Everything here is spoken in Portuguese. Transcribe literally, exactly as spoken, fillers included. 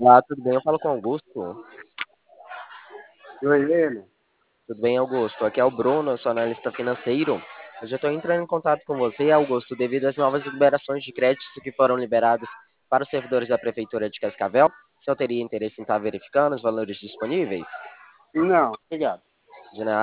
Olá, tudo bem? Eu falo com Augusto. Oi, Helena. Tudo bem, Augusto? Aqui é o Bruno, eu sou analista financeiro. Eu já estou entrando em contato com você, Augusto, devido às novas liberações de créditos que foram liberadas para os servidores da Prefeitura de Cascavel. Se eu teria interesse em estar verificando os valores disponíveis? Não, obrigado. De nada.